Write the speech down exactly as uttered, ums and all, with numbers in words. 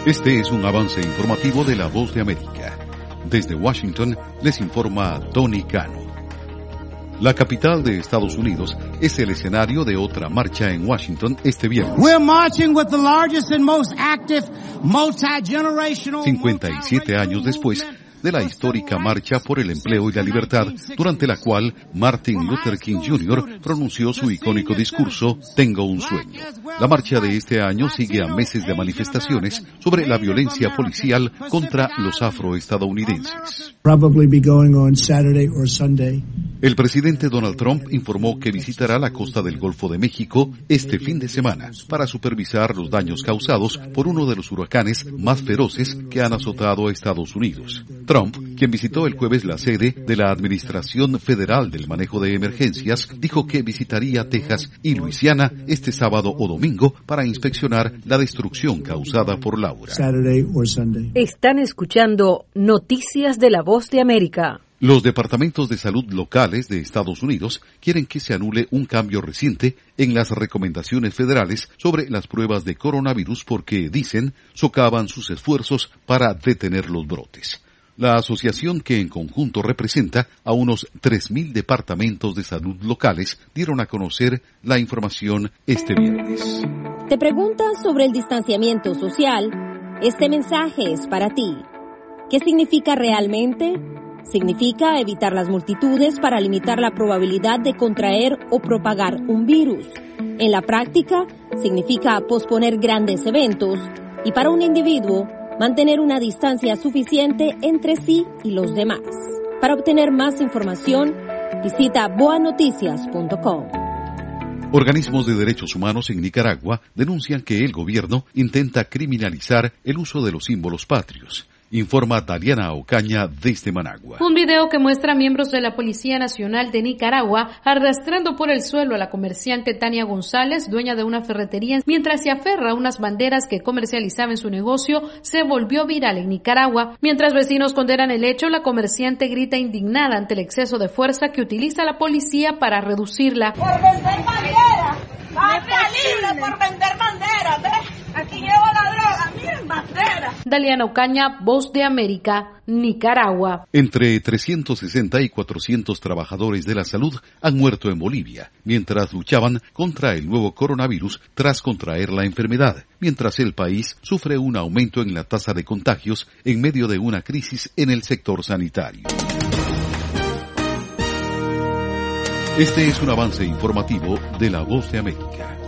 Este es un avance informativo de La Voz de América. Desde Washington les informa Tony Cano. La capital de Estados Unidos es el escenario de otra marcha en Washington este viernes. We're marching with the largest and most active multi-generational cincuenta y siete años después de la histórica Marcha por el Empleo y la Libertad, durante la cual Martin Luther King junior pronunció su icónico discurso, Tengo un sueño. La marcha de este año sigue a meses de manifestaciones sobre la violencia policial contra los afroestadounidenses. probably be going on Saturday or Sunday. El presidente Donald Trump informó que visitará la costa del Golfo de México este fin de semana para supervisar los daños causados por uno de los huracanes más feroces que han azotado a Estados Unidos. Trump, quien visitó el jueves la sede de la Administración Federal del Manejo de Emergencias, dijo que visitaría Texas y Luisiana este sábado o domingo para inspeccionar la destrucción causada por Laura. Saturday or Sunday. Están escuchando Noticias de La Voz de América. Los departamentos de salud locales de Estados Unidos quieren que se anule un cambio reciente en las recomendaciones federales sobre las pruebas de coronavirus porque, dicen, socavan sus esfuerzos para detener los brotes. La asociación, que en conjunto representa a unos tres mil departamentos de salud locales, dieron a conocer la información este viernes. ¿Te preguntas sobre el distanciamiento social? Este mensaje es para ti. ¿Qué significa realmente? Significa evitar las multitudes para limitar la probabilidad de contraer o propagar un virus. En la práctica, significa posponer grandes eventos y para un individuo, mantener una distancia suficiente entre sí y los demás. Para obtener más información, visita boa noticias punto com. Organismos de derechos humanos en Nicaragua denuncian que el gobierno intenta criminalizar el uso de los símbolos patrios. Informa Daliana Ocaña desde Managua. Un video que muestra a miembros de la Policía Nacional de Nicaragua arrastrando por el suelo a la comerciante Tania González, dueña de una ferretería, mientras se aferra a unas banderas que comercializaba en su negocio, se volvió viral en Nicaragua. Mientras vecinos condenan el hecho, la comerciante grita indignada ante el exceso de fuerza que utiliza la policía para reducirla. Por vender banderas, patria libre por vender banderas, ¿ves? Aquí llevo la droga, miren, bandera. Daliana Ocaña, Voz de América, Nicaragua. Entre trescientos sesenta y cuatrocientos trabajadores de la salud han muerto en Bolivia, mientras luchaban contra el nuevo coronavirus tras contraer la enfermedad, mientras el país sufre un aumento en la tasa de contagios en medio de una crisis en el sector sanitario. Este es un avance informativo de La Voz de América.